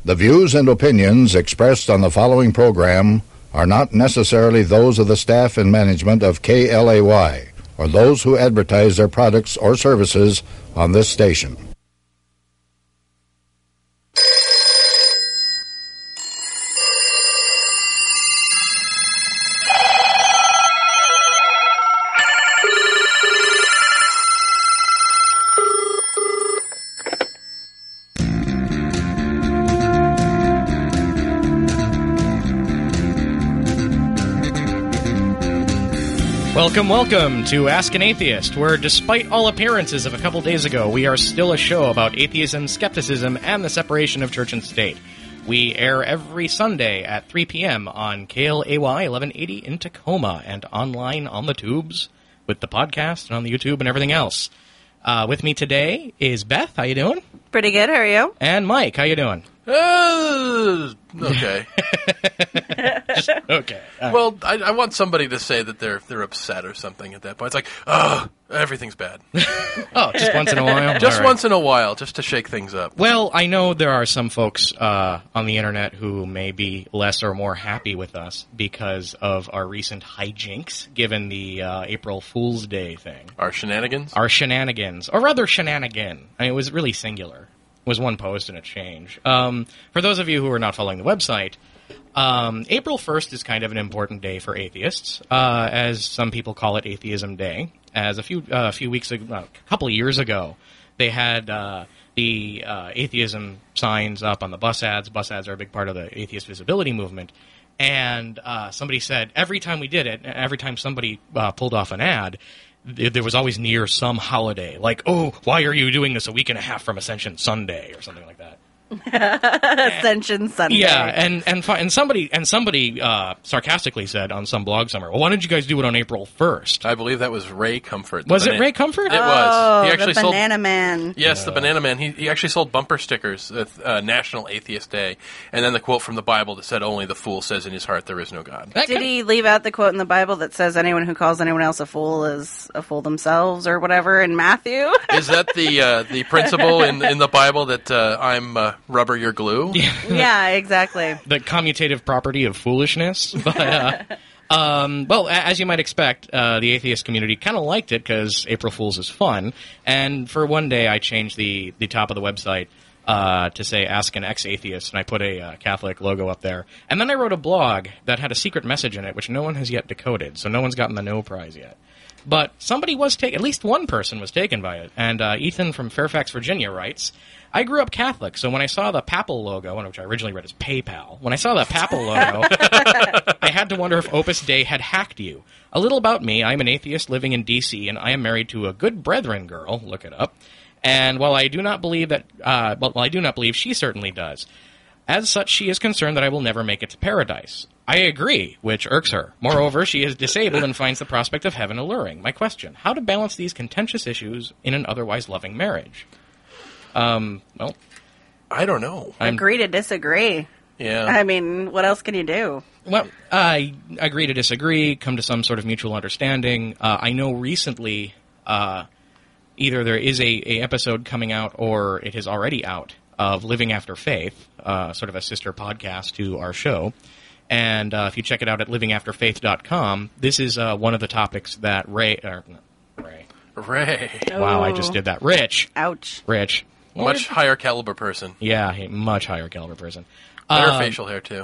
The views and opinions expressed on the following program are not necessarily those of the staff and management of KLAY or those who advertise their products or services on this station. Welcome to Ask an Atheist, where despite all appearances of a couple days ago, we are still a show about atheism, skepticism, and the separation of church and state. We air every Sunday at 3 p.m. on KLAY 1180 in Tacoma and online on the tubes with the podcast and on the YouTube and everything else. With me today is Beth. How you doing? Pretty good. How are you? And Mike. How you doing? Okay. Just okay. Well, I want somebody to say that they're upset or something at that point. It's like, everything's bad. Oh, just once in a while? Just All right. once in a while, just to shake things up. Well, I know there are some folks on the internet who may be less or more happy with us because of our recent hijinks, given the April Fool's Day thing. Our shenanigans? Our shenanigans. Or rather, shenanigan. I mean, it was really singular. It was one post and a change. For those of you who are not following the website, April 1st is kind of an important day for atheists, as some people call it Atheism Day. As a few weeks ago, a couple of years ago, they had the atheism signs up on the bus ads. Bus ads are a big part of the atheist visibility movement. And somebody said every time we did it, every time somebody pulled off an ad, there was always near some holiday, like, oh, why are you doing this a week and a half from Ascension Sunday or something like that. Ascension Sunday. Yeah, and somebody sarcastically said on some blog somewhere, well, why didn't you guys do it on April 1st? I believe that was Ray Comfort. Was it Ray Comfort? It was. He actually the Banana Man. Yes, the Banana Man. He actually sold bumper stickers with National Atheist Day, and then the quote from the Bible that said, only the fool says in his heart there is no God. Did he leave out the quote in the Bible that says anyone who calls anyone else a fool is a fool themselves or whatever in Matthew? Is that the principle in the Bible that I'm rubber, you're glue? Yeah, exactly. The commutative property of foolishness. But, well, as you might expect, the atheist community kind of liked it because April Fool's is fun. And for one day, I changed the top of the website to say Ask an Ex-Atheist, and I put a Catholic logo up there. And then I wrote a blog that had a secret message in it, which no one has yet decoded, so no one's gotten the no prize yet. But somebody was taken, at least one person was taken by it. And Ethan from Fairfax, Virginia writes, I grew up Catholic, so when I saw the papal logo, which I originally read as PayPal, when I saw the papal logo, I had to wonder if Opus Dei had hacked you. A little about me, I'm an atheist living in D.C., and I am married to a good brethren girl, look it up, and while I do not believe she certainly does. As such, she is concerned that I will never make it to paradise. I agree, which irks her. Moreover, she is disabled and finds the prospect of heaven alluring. My question, how to balance these contentious issues in an otherwise loving marriage? Well, I don't know. Agree to disagree. Yeah. I mean, what else can you do? Well, I agree to disagree, come to some sort of mutual understanding. I know recently either there is a episode coming out or it is already out of Living After Faith, sort of a sister podcast to our show. And if you check it out at livingafterfaith.com, this is one of the topics that Ray. Wow, I just did that. Rich. Ouch. Rich. Much higher caliber person. Yeah, a much higher caliber person. Better facial hair, too.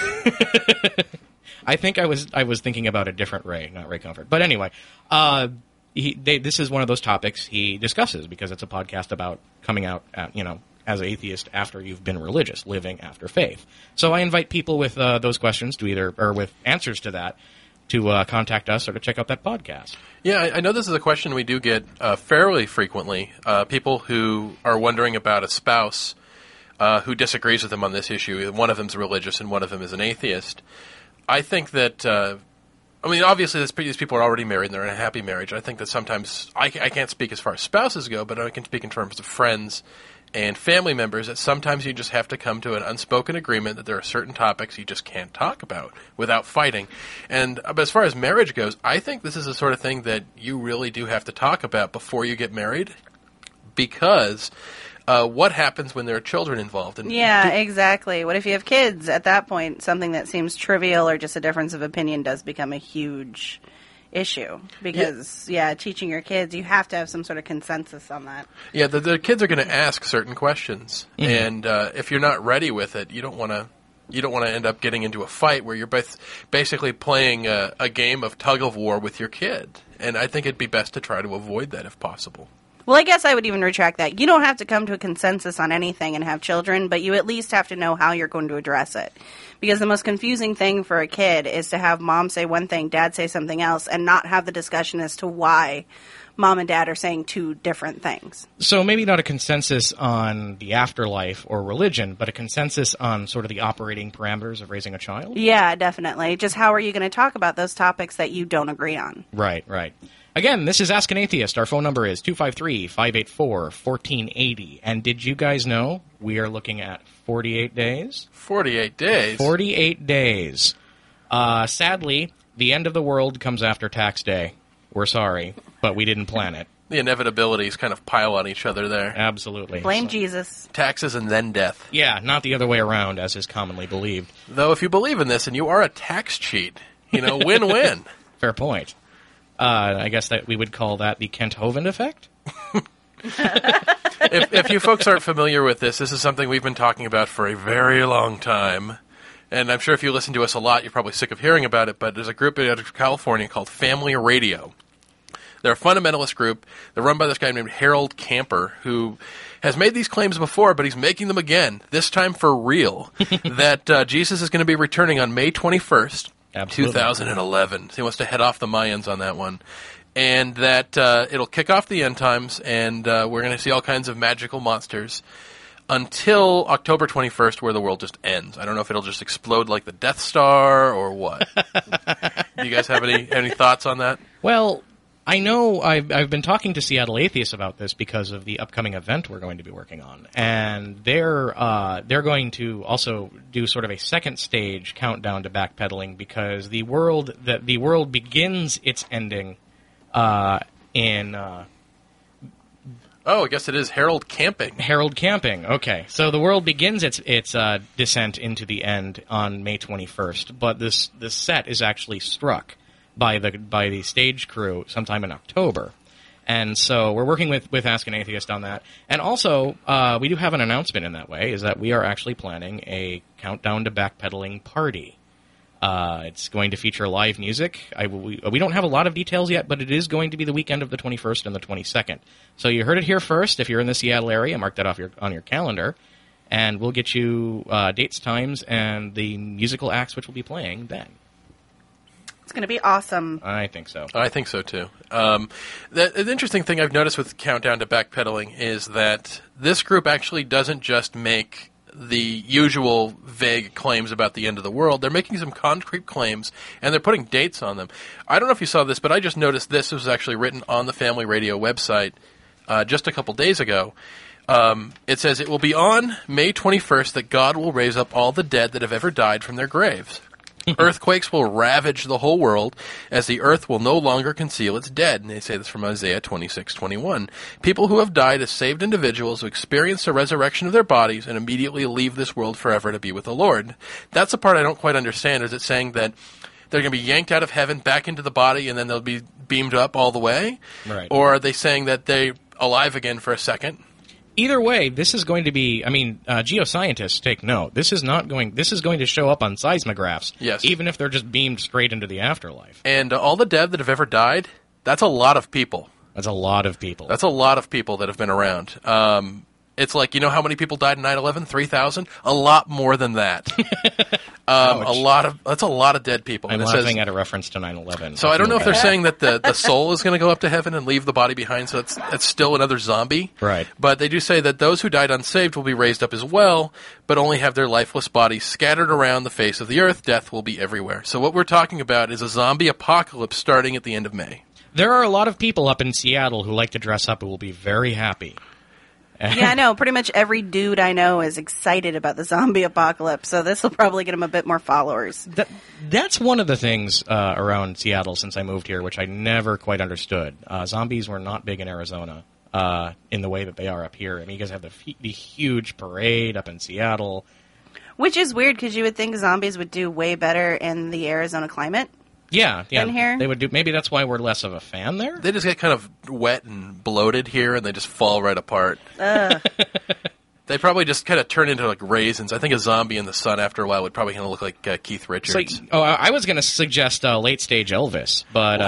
I think I was thinking about a different Ray, not Ray Comfort. But anyway, this is one of those topics he discusses because it's a podcast about coming out, as an atheist after you've been religious, living after faith. So I invite people with those questions or with answers to that to contact us or to check out that podcast. Yeah, I know this is a question we do get fairly frequently. People who are wondering about a spouse who disagrees with them on this issue. One of them's religious and one of them is an atheist. I think that, obviously these people are already married and they're in a happy marriage. I think that sometimes, I can't speak as far as spouses go, but I can speak in terms of friends and family members, that sometimes you just have to come to an unspoken agreement that there are certain topics you just can't talk about without fighting. And as far as marriage goes, I think this is the sort of thing that you really do have to talk about before you get married, because what happens when there are children involved? And Yeah, exactly. What if you have kids? At that point, something that seems trivial or just a difference of opinion does become a huge issue. Because, teaching your kids, you have to have some sort of consensus on that. Yeah, the kids are going to ask certain questions, and if you're not ready with it, you don't want to. You don't want to end up getting into a fight where you're basically playing a game of tug of war with your kid. And I think it'd be best to try to avoid that if possible. Well, I guess I would even retract that. You don't have to come to a consensus on anything and have children, but you at least have to know how you're going to address it. Because the most confusing thing for a kid is to have mom say one thing, dad say something else, and not have the discussion as to why mom and dad are saying two different things. So maybe not a consensus on the afterlife or religion, but a consensus on sort of the operating parameters of raising a child? Yeah, definitely. Just how are you going to talk about those topics that you don't agree on? Right. Again, this is Ask an Atheist. Our phone number is 253-584-1480. And did you guys know we are looking at 48 days? 48 days? 48 days. Sadly, the end of the world comes after tax day. We're sorry, but we didn't plan it. The inevitabilities kind of pile on each other there. Absolutely. Blame Jesus. Taxes and then death. Yeah, not the other way around, as is commonly believed. Though if you believe in this and you are a tax cheat, win-win. Fair point. I guess that we would call that the Kent Hovind effect? If you folks aren't familiar with this is something we've been talking about for a very long time. And I'm sure if you listen to us a lot, you're probably sick of hearing about it, but there's a group out of California called Family Radio. They're a fundamentalist group. They're run by this guy named Harold Camper, who has made these claims before, but he's making them again, this time for real, that Jesus is going to be returning on May 21st, Absolutely. 2011. So he wants to head off the Mayans on that one. And that it'll kick off the end times, and we're going to see all kinds of magical monsters until October 21st, where the world just ends. I don't know if it'll just explode like the Death Star or what. Do you guys have any thoughts on that? Well, I know I've been talking to Seattle Atheists about this because of the upcoming event we're going to be working on, and they're going to also do sort of a second stage countdown to backpedaling because the world begins its ending in. Oh, I guess it is Harold Camping. Harold Camping. Okay, so the world begins its descent into the end on May 21st, but this set is actually struck by the stage crew sometime in October, and so we're working with Ask an Atheist on that. And also, we do have an announcement in that way: is that we are actually planning a countdown to backpedaling party. It's going to feature live music. We don't have a lot of details yet, but it is going to be the weekend of the 21st and the 22nd. So you heard it here first. If you're in the Seattle area, mark that off on your calendar, and we'll get you dates, times, and the musical acts which will be playing then. It's going to be awesome. I think so. I think so, too. The interesting thing I've noticed with Countdown to Backpedaling is that this group actually doesn't just make the usual vague claims about the end of the world. They're making some concrete claims, and they're putting dates on them. I don't know if you saw this, but I just noticed this was actually written on the Family Radio website just a couple days ago. It says, it will be on May 21st that God will raise up all the dead that have ever died from their graves. Earthquakes will ravage the whole world, as the earth will no longer conceal its dead. And they say this from Isaiah 26:21. People who have died as saved individuals who experience the resurrection of their bodies and immediately leave this world forever to be with the Lord. That's the part I don't quite understand. Is it saying that they're going to be yanked out of heaven back into the body and then they'll be beamed up all the way? Right. Or are they saying that they're alive again for a second? Either way, this is going to be, geoscientists take note. This is going to show up on seismographs, yes, even if they're just beamed straight into the afterlife. And all the dead that have ever died, that's a lot of people. That's a lot of people. That's a lot of people that have been around. It's like, how many people died in 9/11? 3,000? A lot more than that. That's a lot of dead people. I'm laughing at a reference to 9/11. So I don't know if they're saying that the soul is going to go up to heaven and leave the body behind, so that's still another zombie. Right. But they do say that those who died unsaved will be raised up as well, but only have their lifeless bodies scattered around the face of the earth. Death will be everywhere. So what we're talking about is a zombie apocalypse starting at the end of May. There are a lot of people up in Seattle who like to dress up who will be very happy. Yeah, I know. Pretty much every dude I know is excited about the zombie apocalypse, so this will probably get him a bit more followers. That's one of the things around Seattle since I moved here, which I never quite understood. Zombies were not big in Arizona. in the way that they are up here. I mean, you guys have the huge parade up in Seattle. Which is weird because you would think zombies would do way better in the Arizona climate. Yeah. Than here? They would do. Maybe that's why we're less of a fan there. They just get kind of wet and bloated here, and they just fall right apart. They probably just kind of turn into like raisins. I think a zombie in the sun after a while would probably kind of look like Keith Richards. I was going to suggest late stage Elvis, but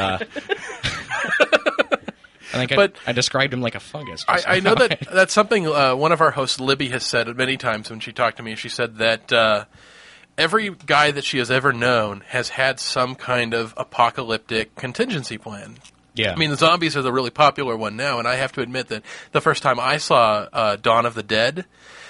I think I described him like a fungus. I know that's something one of our hosts, Libby, has said many times when she talked to me. She said that every guy that she has ever known has had some kind of apocalyptic contingency plan. Yeah. I mean, the zombies are the really popular one now, and I have to admit that the first time I saw Dawn of the Dead,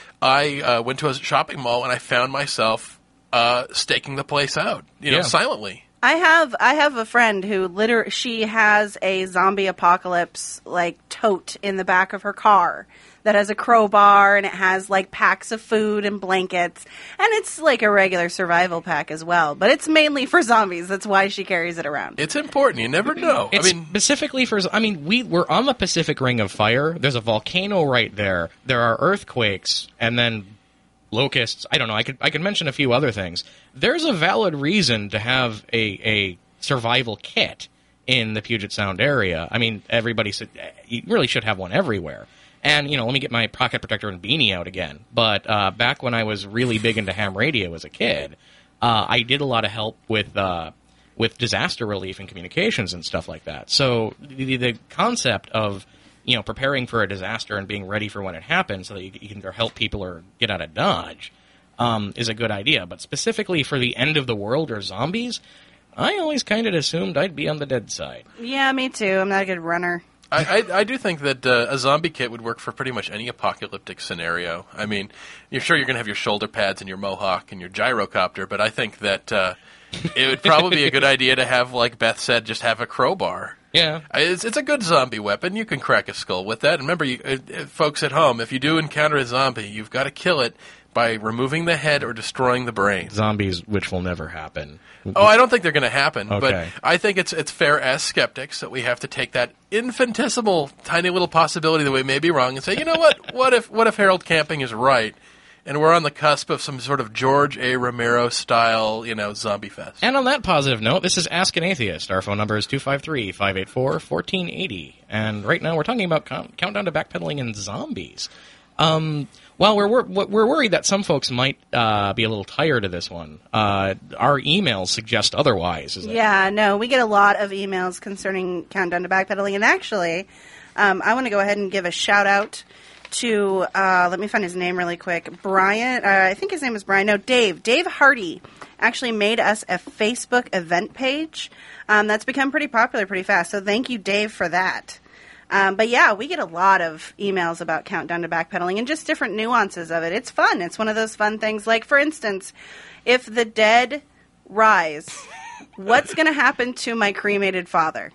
I went to a shopping mall and I found myself staking the place out, silently. I have a friend who she has a zombie apocalypse like tote in the back of her car that has a crowbar and it has like packs of food and blankets, and it's like a regular survival pack as well, but it's mainly for zombies. That's why she carries it around. It's important. You never know. It's specifically for. I mean, we're on the Pacific Ring of Fire. There's a volcano right there. There are earthquakes, and then locusts. I don't know. I could mention a few other things. There's a valid reason to have a survival kit in the Puget Sound area. I mean, you really should have one everywhere. And, let me get my pocket protector and beanie out again. But back when I was really big into ham radio as a kid, I did a lot of help with disaster relief and communications and stuff like that. So the concept of preparing for a disaster and being ready for when it happens so that you can either help people or get out of Dodge is a good idea. But specifically for the end of the world or zombies, I always kind of assumed I'd be on the dead side. Yeah, me too. I'm not a good runner. I do think that a zombie kit would work for pretty much any apocalyptic scenario. I mean, you're sure you're going to have your shoulder pads and your mohawk and your gyrocopter, but I think that it would probably be a good idea to have, like Beth said, just have a crowbar. Yeah. It's a good zombie weapon. You can crack a skull with that. And remember, folks at home, if you do encounter a zombie, you've got to kill it by removing the head or destroying the brain. Zombies, which will never happen. Oh, I don't think they're going to happen. Okay. But I think it's fair as skeptics that we have to take that infinitesimal, tiny little possibility that we may be wrong and say, you know what? What if Harold Camping is right? And we're on the cusp of some sort of George A. Romero style, zombie fest. And on that positive note, this is Ask an Atheist. Our phone number is 253-584-1480. And right now we're talking about Countdown to Backpedaling and zombies. Well, we're worried that some folks might be a little tired of this one. Our emails suggest otherwise. Yeah, no, we get a lot of emails concerning Countdown to Backpedaling. And actually, I want to go ahead and give a shout-out to, let me find his name really quick, Brian, I think his name is Brian, no, Dave Hardy actually made us a Facebook event page that's become pretty popular pretty fast, so thank you, Dave, for that. But yeah, we get a lot of emails about Countdown to Backpedaling and just different nuances of it. It's fun. It's one of those fun things, like, for instance, if the dead rise, what's going to happen to my cremated father?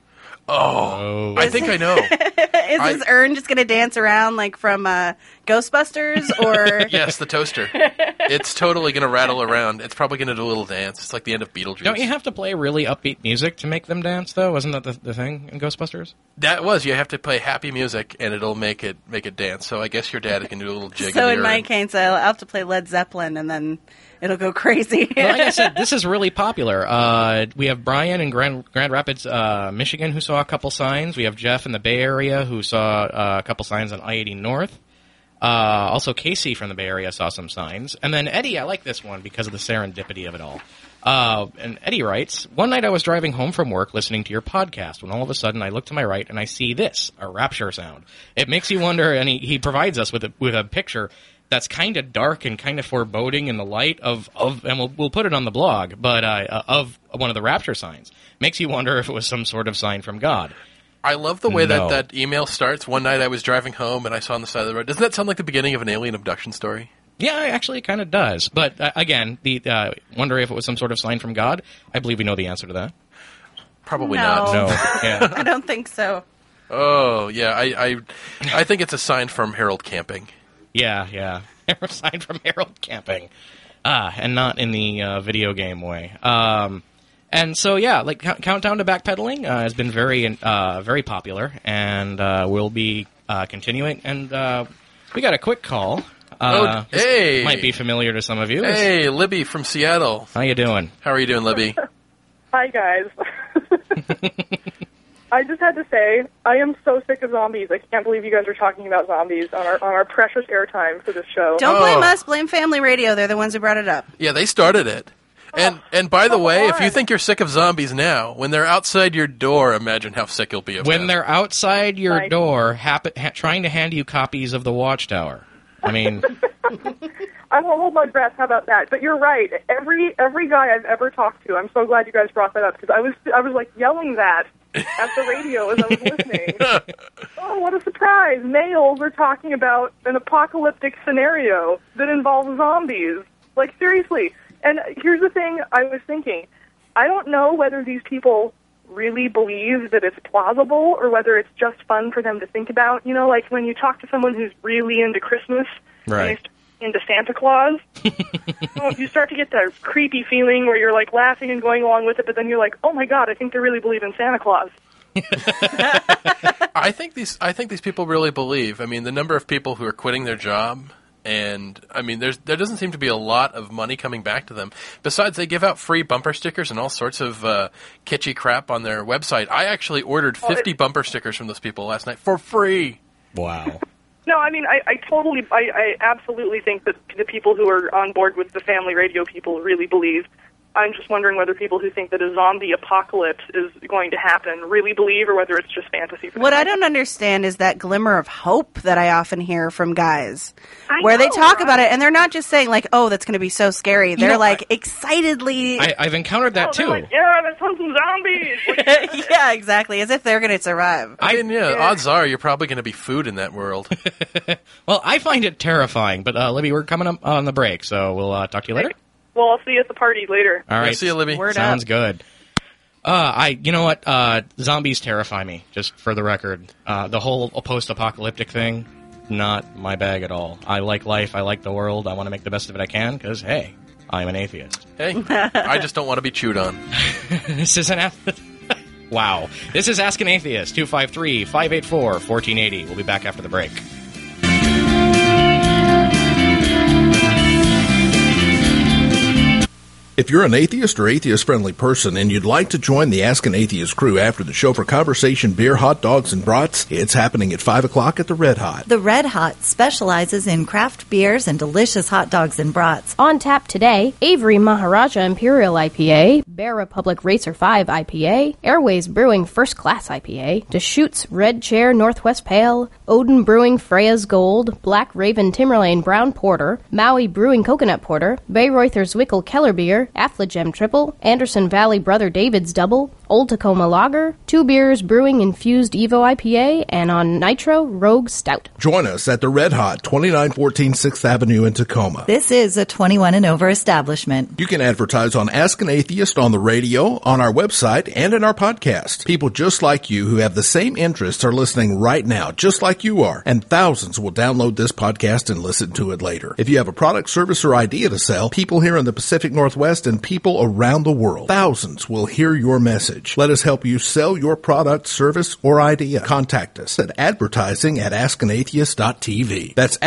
Oh, I think I know. Is his urn just going to dance around like from Ghostbusters, or yes, the toaster? It's totally going to rattle around. It's probably going to do a little dance. It's like the end of Beetlejuice. Don't you have to play really upbeat music to make them dance, though? Wasn't that the thing in Ghostbusters? That was. You have to play happy music, and it'll make it dance. So I guess your dad can do a little jig. So in my case, I'll have to play Led Zeppelin, and then it'll go crazy. Well, like I said, this is really popular. We have Brian in Grand Rapids, Michigan, who saw a couple signs. We have Jeff in the Bay Area, who saw a couple signs on I-80 North. Also, Casey from the Bay Area saw some signs. And then Eddie, I like this one because of the serendipity of it all. And Eddie writes, one night I was driving home from work listening to your podcast when all of a sudden I look to my right and I see this, a rapture sound. It makes you wonder, and he provides us with a picture that's kind of dark and kind of foreboding in the light of and we'll put it on the blog, but of one of the rapture signs. Makes you wonder if it was some sort of sign from God. I love the way that email starts. One night I was driving home and I saw on the side of the road. Doesn't that sound like the beginning of an alien abduction story? Yeah, actually, it kind of does. But again, the wonder if it was some sort of sign from God. I believe we know the answer to that. Probably No. not. No. Yeah. I don't think so. Oh yeah, I think it's a sign from Harold Camping. Yeah. A sign from Harold Camping. And not in the video game way. And so, yeah, like Countdown to Backpedaling has been very popular, and we'll be continuing. And we got a quick call. Hey! Might be familiar to some of you. Hey, Libby from Seattle. How you doing? How are you doing, Libby? Hi, guys. I just had to say, I am so sick of zombies. I can't believe you guys are talking about zombies on our precious airtime for this show. Don't blame us. Blame Family Radio. They're the ones who brought it up. Yeah, they started it. And by the way, if you think you're sick of zombies now, when they're outside your door, imagine how sick you'll be of When them. they're outside your door, trying to hand you copies of The Watchtower. I mean... I won't hold my breath. How about that? But you're right. Every guy I've ever talked to, I'm so glad you guys brought that up, because I was like yelling that at the radio as I was listening. Oh, what a surprise! Males are talking about an apocalyptic scenario that involves zombies. Like, seriously. And here's the thing I was thinking. I don't know whether these people really believe that it's plausible or whether it's just fun for them to think about. You know, like when you talk to someone who's really into Christmas, Right. into Santa Claus, you start to get that creepy feeling where you're like laughing and going along with it, but then you're like, oh my God, I think they really believe in Santa Claus. I think these people really believe. I mean, the number of people who are quitting their job, and I mean, there doesn't seem to be a lot of money coming back to them. Besides, they give out free bumper stickers and all sorts of kitschy crap on their website. I actually ordered 50 bumper stickers from those people last night for free. Wow. No, I mean, I absolutely think that the people who are on board with the Family Radio people really believe. I'm just wondering whether people who think that a zombie apocalypse is going to happen really believe, or whether it's just fantasy. What I don't understand is that glimmer of hope that I often hear from guys, I where they know, talk right? about it, and they're not just saying, like, oh, that's going to be so scary. They're, excitedly... I've encountered that, too. Like, yeah, there's some zombies! yeah, exactly, as if they're going to survive. I mean, odds are you're probably going to be food in that world. Well, I find it terrifying, but Libby, we're coming up on the break, so we'll talk to you later. Well, I'll see you at the party later. All right. Yeah, see you, Libby. Word Sounds up. good. You know what? Zombies terrify me, just for the record. The whole post-apocalyptic thing, not my bag at all. I like life. I like the world. I want to make the best of it I can, because, hey, I'm an atheist. Hey, I just don't want to be chewed on. This is an... Wow. This is Ask an Atheist, 253-584-1480. We'll be back after the break. If you're an atheist or atheist-friendly person and you'd like to join the Ask an Atheist crew after the show for conversation, beer, hot dogs, and brats, it's happening at 5 o'clock at the Red Hot. The Red Hot specializes in craft beers and delicious hot dogs and brats. On tap today, Avery Maharaja Imperial IPA, Bear Republic Racer 5 IPA, Airways Brewing First Class IPA, Deschutes Red Chair Northwest Pale, Odin Brewing Freya's Gold, Black Raven Timberlane Brown Porter, Maui Brewing Coconut Porter, Bayreuther Zwickel Keller Beer, Affligem Triple, Anderson Valley Brother David's Double, Old Tacoma Lager, Two Beers Brewing Infused Evo IPA, and on Nitro Rogue Stout. Join us at the Red Hot, 2914 6th Avenue in Tacoma. This is a 21 and over establishment. You can advertise on Ask an Atheist on the radio, on our website, and in our podcast. People just like you who have the same interests are listening right now, just like you are, and thousands will download this podcast and listen to it later. If you have a product, service, or idea to sell, people here in the Pacific Northwest and people around the world, thousands will hear your message. Let us help you sell your product, service, or idea. Contact us at advertising@askanatheist.tv. That's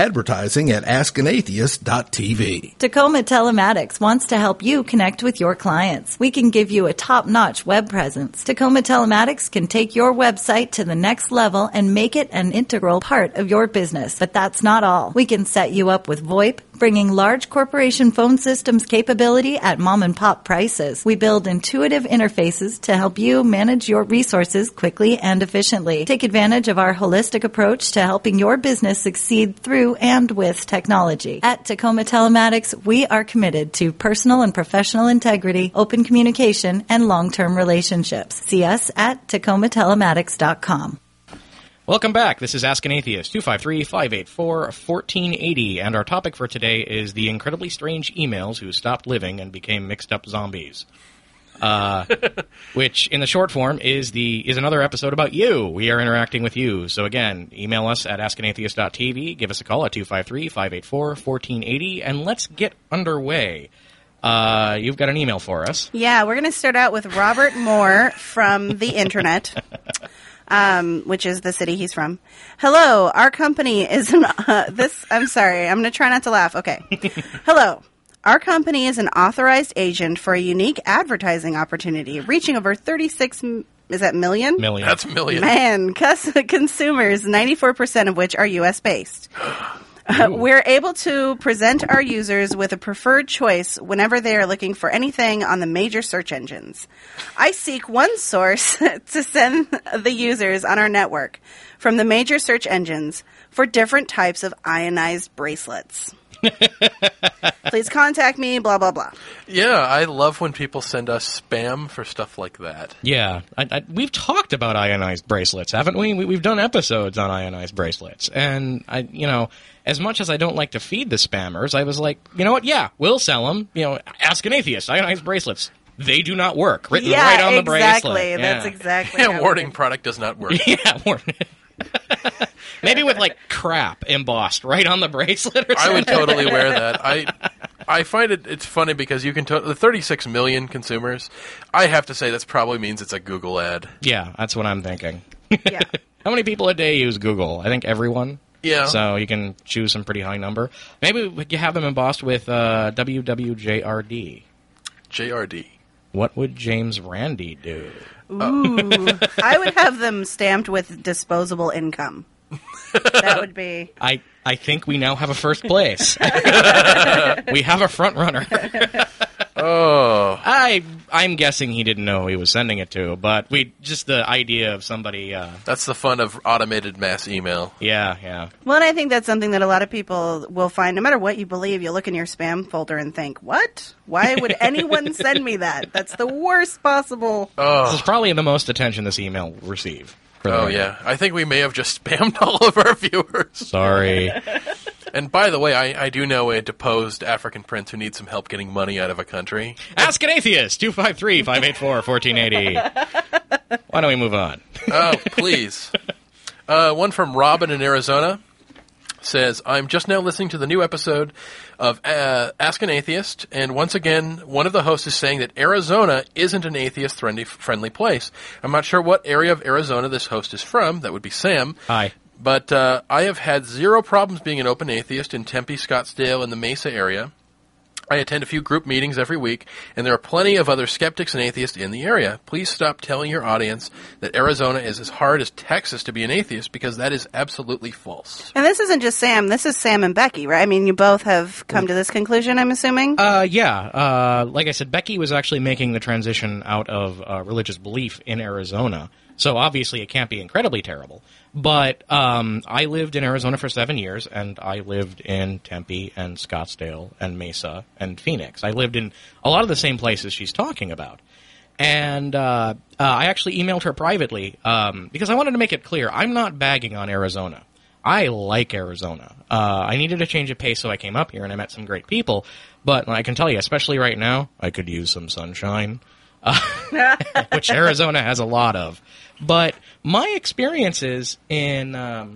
advertising@askanatheist.tv. Tacoma Telematics wants to help you connect with your clients. We can give you a top-notch web presence. Tacoma Telematics can take your website to the next level and make it an integral part of your business. But that's not all. We can set you up with VoIP, bringing large corporation phone systems capability at mom-and-pop prices. We build intuitive interfaces to help you manage your resources quickly and efficiently. Take advantage of our holistic approach to helping your business succeed through and with technology. At Tacoma Telematics, we are committed to personal and professional integrity, open communication, and long-term relationships. See us at TacomaTelematics.com. Welcome back. This is Ask an Atheist, 253-584-1480, and our topic for today is the incredibly strange emails who stopped living and became mixed-up zombies. Which, in the short form, is another episode about you. We are interacting with you. So again, email us at askanatheist.tv, give us a call at 253-584-1480, and let's get underway. You've got an email for us. Yeah, we're going to start out with Robert Moore from the internet. which is the city he's from. Hello, our company is an I'm sorry, I'm going to try not to laugh. Okay. Hello. Our company is an authorized agent for a unique advertising opportunity reaching over 36 is that million? Million. That's million. Man, consumers, 94% of which are U.S. based. We're able to present our users with a preferred choice whenever they are looking for anything on the major search engines. I seek one source to send the users on our network from the major search engines for different types of ionized bracelets. Please contact me, blah, blah, blah. Yeah, I love when people send us spam for stuff like that. Yeah, we've talked about ionized bracelets, haven't we? We've done episodes on ionized bracelets, and as much as I don't like to feed the spammers, I was like, you know what? Yeah, we'll sell them. Ask an atheist. Ionized bracelets. They do not work. Written right on the bracelet. That's exactly. Yeah, warning: product does not work. Yeah, warning. Maybe with crap embossed right on the bracelet or something. I would totally wear that. I find it's funny because you can the 36 million consumers. I have to say that probably means it's a Google ad. Yeah, that's what I'm thinking. Yeah. How many people a day use Google? I think everyone. Yeah. So you can choose some pretty high number. Maybe you have them embossed with WWJRD. JRD. What would James Randi do? Ooh. I would have them stamped with disposable income. That would be... I think we now have a first place. We have a front runner. Oh. I'm guessing he didn't know who he was sending it to, but just the idea of somebody... That's the fun of automated mass email. Yeah. Well, and I think that's something that a lot of people will find. No matter what you believe, you'll look in your spam folder and think, what? Why would anyone send me that? That's the worst possible... This is probably the most attention this email will receive. Oh, yeah. I think we may have just spammed all of our viewers. Sorry. And by the way, I do know a deposed African prince who needs some help getting money out of a country. Ask an Atheist, 253-584-1480. Why don't we move on? Oh, please. One from Robin in Arizona says, I'm just now listening to the new episode of Ask an Atheist, and once again, one of the hosts is saying that Arizona isn't an atheist-friendly place. I'm not sure what area of Arizona this host is from. That would be Sam. Hi. But I have had zero problems being an open atheist in Tempe, Scottsdale, and the Mesa area. I attend a few group meetings every week, and there are plenty of other skeptics and atheists in the area. Please stop telling your audience that Arizona is as hard as Texas to be an atheist, because that is absolutely false. And this isn't just Sam. This is Sam and Becky, right? I mean, you both have come to this conclusion, I'm assuming? Yeah. Like I said, Becky was actually making the transition out of religious belief in Arizona. So obviously it can't be incredibly terrible. But I lived in Arizona for 7 years, and I lived in Tempe and Scottsdale and Mesa and Phoenix. I lived in a lot of the same places she's talking about. And I actually emailed her privately because I wanted to make it clear, I'm not bagging on Arizona. I like Arizona. I needed a change of pace, so I came up here, and I met some great people. But I can tell you, especially right now, I could use some sunshine, which Arizona has a lot of. But my experiences in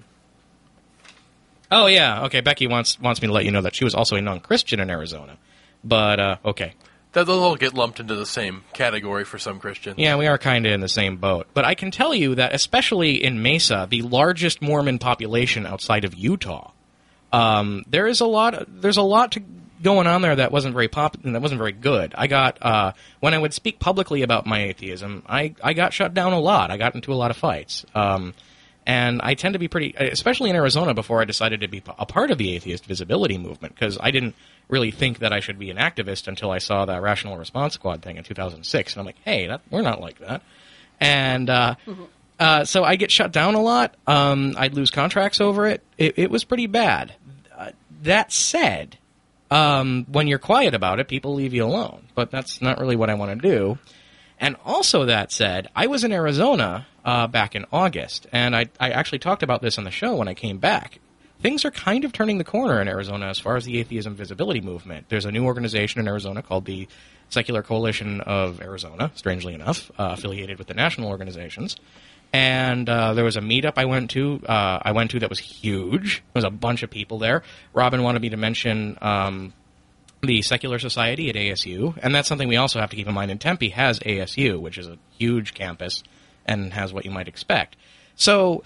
oh yeah, okay, Becky wants me to let you know that she was also a non-Christian in Arizona. But okay. They'll all get lumped into the same category for some Christians. Yeah, we are kind of in the same boat. But I can tell you that especially in Mesa, the largest Mormon population outside of Utah, there's a lot going on there that wasn't very that wasn't very good. I got when I would speak publicly about my atheism, I got shut down a lot. I got into a lot of fights, and I tend to be pretty, especially in Arizona. Before I decided to be a part of the atheist visibility movement, because I didn't really think that I should be an activist until I saw the Rational Response Squad thing in 2006, and I'm like, hey, we're not like that, and so I get shut down a lot. I'd lose contracts over it. It was pretty bad. That said. When you're quiet about it, people leave you alone. But that's not really what I want to do. And also, that said, I was in Arizona back in August, and I actually talked about this on the show when I came back. Things are kind of turning the corner in Arizona as far as the atheism visibility movement. There's a new organization in Arizona called the Secular Coalition of Arizona, strangely enough, affiliated with the national organizations. And there was a meetup I went to that was huge. There was a bunch of people there. Robin wanted me to mention the Secular Society at ASU, and that's something we also have to keep in mind. And Tempe has ASU, which is a huge campus and has what you might expect. So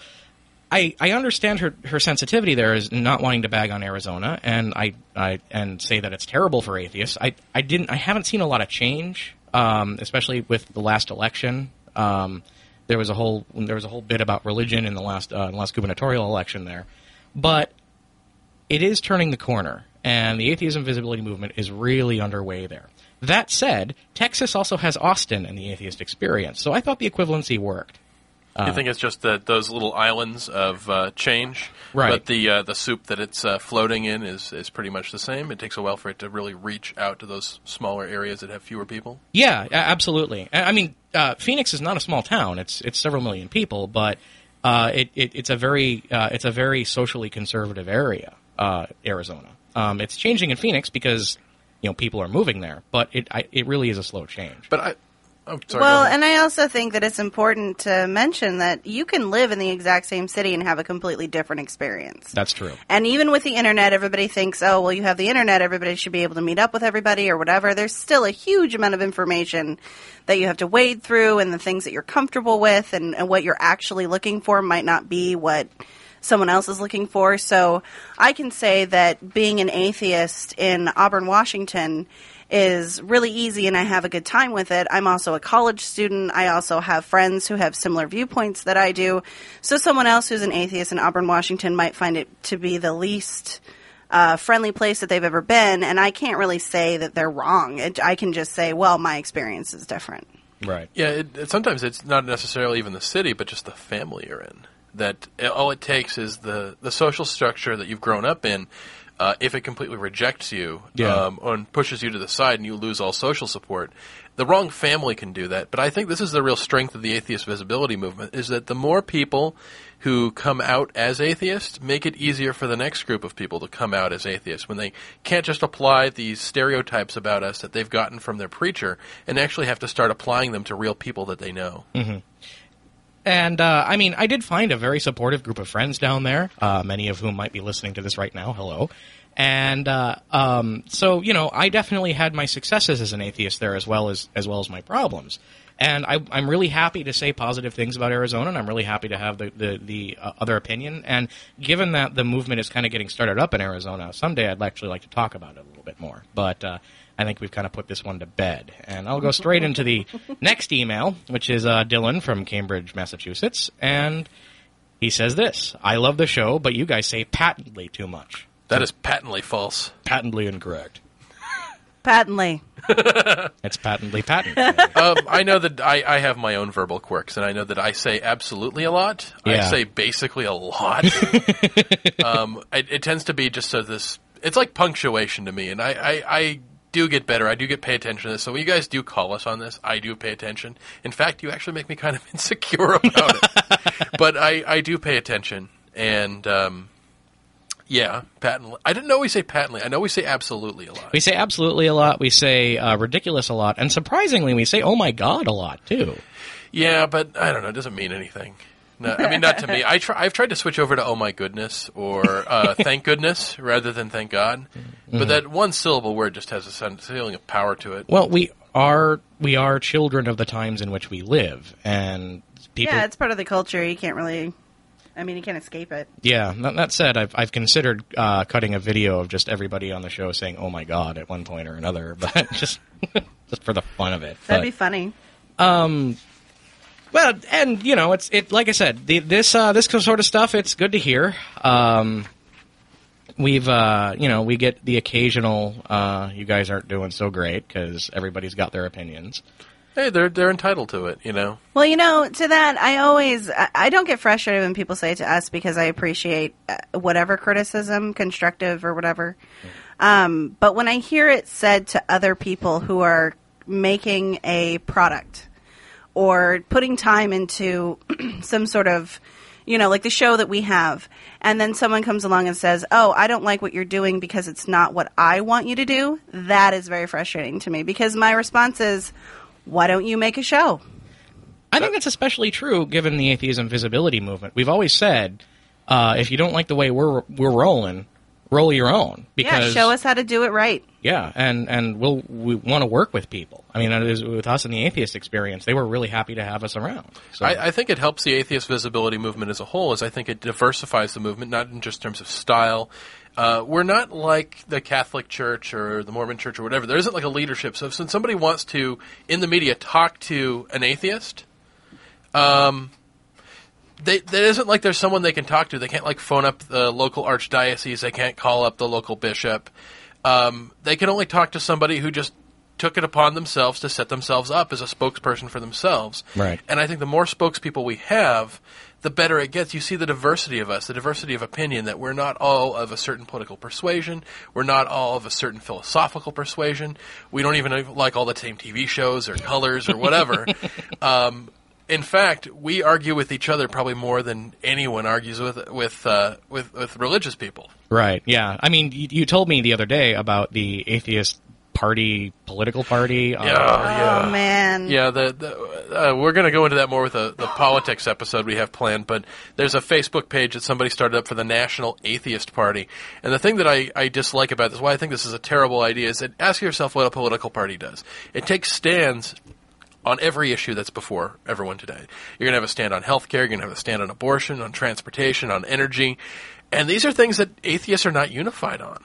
I understand her sensitivity there is not wanting to bag on Arizona, and and say that it's terrible for atheists. I haven't seen a lot of change, especially with the last election. There was a whole bit about religion in the last gubernatorial election there, but it is turning the corner, and the atheism visibility movement is really underway there. That said, Texas also has Austin and the atheist experience, so I thought the equivalency worked. You think it's just those little islands of change, right? But the soup that it's floating in is pretty much the same. It takes a while for it to really reach out to those smaller areas that have fewer people. Yeah, absolutely. I mean, Phoenix is not a small town; it's several million people, but it's a very socially conservative area, Arizona. It's changing in Phoenix because people are moving there, but it really is a slow change. But sorry, well, and I also think that it's important to mention that you can live in the exact same city and have a completely different experience. That's true. And even with the internet, everybody thinks, oh, well, you have the internet, everybody should be able to meet up with everybody or whatever. There's still a huge amount of information that you have to wade through, and the things that you're comfortable with and what you're actually looking for might not be what someone else is looking for. So I can say that being an atheist in Auburn, Washington is really easy, and I have a good time with it. I'm also a college student. I also have friends who have similar viewpoints that I do. So someone else who's an atheist in Auburn, Washington might find it to be the least friendly place that they've ever been, and I can't really say that they're wrong. I can just say, well, my experience is different. Right. Yeah, sometimes it's not necessarily even the city, but just the family you're in. That all it takes is the social structure that you've grown up in. If it completely rejects you and pushes you to the side and you lose all social support, the wrong family can do that. But I think this is the real strength of the atheist visibility movement, is that the more people who come out as atheists make it easier for the next group of people to come out as atheists when they can't just apply these stereotypes about us that they've gotten from their preacher and actually have to start applying them to real people that they know. Mm-hmm. And, I mean, I did find a very supportive group of friends down there, many of whom might be listening to this right now. Hello. And so, I definitely had my successes as an atheist there as well as my problems. And I'm really happy to say positive things about Arizona, and I'm really happy to have the other opinion. And given that the movement is kind of getting started up in Arizona, someday I'd actually like to talk about it a little bit more. But I think we've kind of put this one to bed. And I'll go straight into the next email, which is Dylan from Cambridge, Massachusetts. And he says this: I love the show, but you guys say patently too much. That is patently false. Patently incorrect. Patently. It's patently patent. I know that I have my own verbal quirks, and I know that I say absolutely a lot. Yeah. I say basically a lot. It tends to be just so this... It's like punctuation to me, and I do get better. I do pay attention to this. So when you guys do call us on this, I do pay attention. In fact, you actually make me kind of insecure about it. But I do pay attention, and... yeah, patently. I didn't know we say patently. I know we say absolutely a lot. We say absolutely a lot. We say ridiculous a lot. And surprisingly, we say, oh, my God, a lot, too. Yeah, but I don't know. It doesn't mean anything. No, I mean, not to me. I've tried to switch over to oh, my goodness or thank goodness rather than thank God. Mm-hmm. But that one syllable word just has a feeling of power to it. Well, we are children of the times in which we live. And people... Yeah, it's part of the culture. You can't really... I mean, you can't escape it. Yeah. That said, I've considered cutting a video of just everybody on the show saying "Oh my God" at one point or another, but just for the fun of it. That'd be funny. Well, and it's like I said, this sort of stuff. It's good to hear. We get the occasional. You guys aren't doing so great because everybody's got their opinions. Hey, they're entitled to it, Well, to that, I don't get frustrated when people say to us because I appreciate whatever criticism, constructive or whatever. But when I hear it said to other people who are making a product or putting time into some sort of, like the show that we have, and then someone comes along and says, oh, I don't like what you're doing because it's not what I want you to do, that is very frustrating to me because my response is, why don't you make a show? I think that's especially true given the atheism visibility movement. We've always said, if you don't like the way we're rolling, roll your own. Because, show us how to do it right. Yeah, and we want to work with people. I mean, with us in the atheist experience, they were really happy to have us around. So. I think it helps the atheist visibility movement as a whole, as I think it diversifies the movement, not in just terms of style. We're not like the Catholic Church or the Mormon Church or whatever. There isn't like a leadership. So if somebody wants to, in the media, talk to an atheist, there isn't like there's someone they can talk to. They can't like phone up the local archdiocese. They can't call up the local bishop. They can only talk to somebody who just took it upon themselves to set themselves up as a spokesperson for themselves. Right. And I think the more spokespeople we have, the better it gets. You see the diversity of us, the diversity of opinion, that we're not all of a certain political persuasion. We're not all of a certain philosophical persuasion. We don't even like all the same TV shows or colors or whatever. In fact, we argue with each other probably more than anyone argues with religious people. Right, yeah. I mean, you told me the other day about the atheist political party. Oh, man. Yeah, we're going to go into that more with the politics episode we have planned, but there's a Facebook page that somebody started up for the National Atheist Party. And the thing that I dislike about this, why I think this is a terrible idea, is that ask yourself what a political party does. It takes stands on every issue that's before everyone today. You're going to have a stand on healthcare, you're going to have a stand on abortion, on transportation, on energy, and these are things that atheists are not unified on.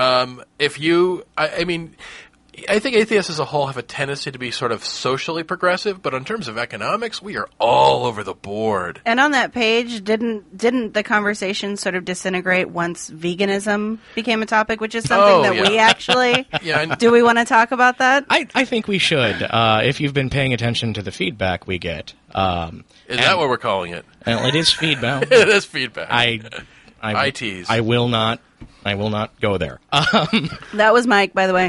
I think atheists as a whole have a tendency to be sort of socially progressive, but in terms of economics, we are all over the board. And on that page, didn't the conversation sort of disintegrate once veganism became a topic, which is something we actually... Do we want to talk about that? I think we should, if you've been paying attention to the feedback we get. Is that what we're calling it? Well, it is feedback. It is feedback. I tease. I will not go there. That was Mike, by the way.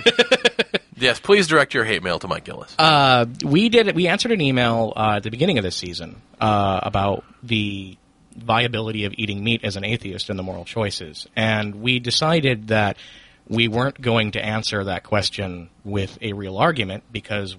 Yes, please direct your hate mail to Mike Gillis. We answered an email at the beginning of this season about the viability of eating meat as an atheist and the moral choices. And we decided that we weren't going to answer that question with a real argument because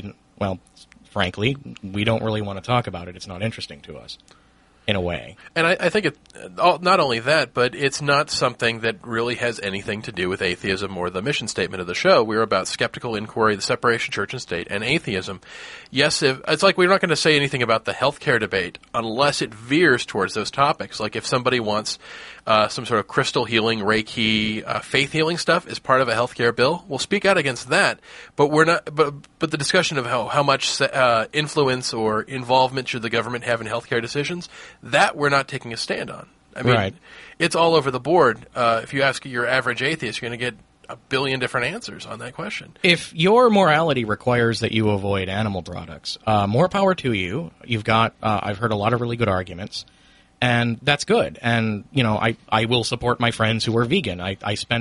frankly, we don't really want to talk about it. It's not interesting to us. In a way. And I think not only that, but it's not something that really has anything to do with atheism or the mission statement of the show. We're about skeptical inquiry, the separation of church and state, and atheism. Yes, it's like we're not going to say anything about the healthcare debate unless it veers towards those topics. Like if somebody wants some sort of crystal healing, Reiki, faith healing stuff as part of a healthcare bill, we'll speak out against that. But we're not. But the discussion of how much influence or involvement should the government have in healthcare decisions, that we're not taking a stand on. I mean, It's all over the board. If you ask your average atheist, you're going to get a billion different answers on that question. If your morality requires that you avoid animal products, more power to you. You've got, I've heard a lot of really good arguments, and that's good. And, I will support my friends who are vegan. I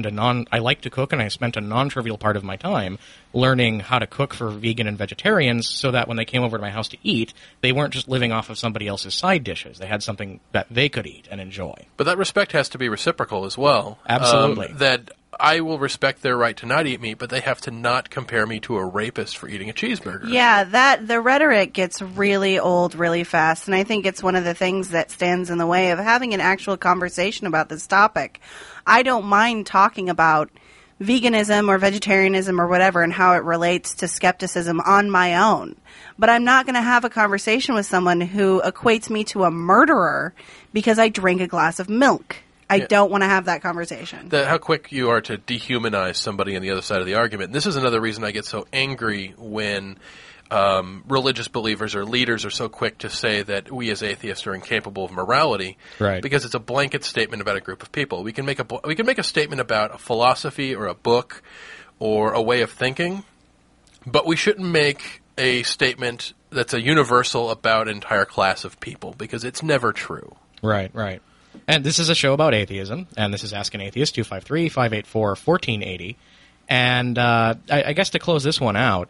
like to cook, and I spent a non-trivial part of my time learning how to cook for vegan and vegetarians so that when they came over to my house to eat, they weren't just living off of somebody else's side dishes. They had something that they could eat and enjoy. But that respect has to be reciprocal as well. Absolutely. That I will respect their right to not eat meat, but they have to not compare me to a rapist for eating a cheeseburger. Yeah, the rhetoric gets really old really fast, and I think it's one of the things that stands in the way of having an actual conversation about this topic. I don't mind talking about veganism or vegetarianism or whatever and how it relates to skepticism on my own. But I'm not going to have a conversation with someone who equates me to a murderer because I drink a glass of milk. I don't want to have that conversation. How quick you are to dehumanize somebody on the other side of the argument. And this is another reason I get so angry when religious believers or leaders are so quick to say that we as atheists are incapable of morality, right? Because it's a blanket statement about a group of people. We can make a statement about a philosophy or a book or a way of thinking, but we shouldn't make a statement that's a universal about an entire class of people because it's never true. Right. And this is a show about atheism, and this is Ask an Atheist, 253-584-1480. And I guess to close this one out,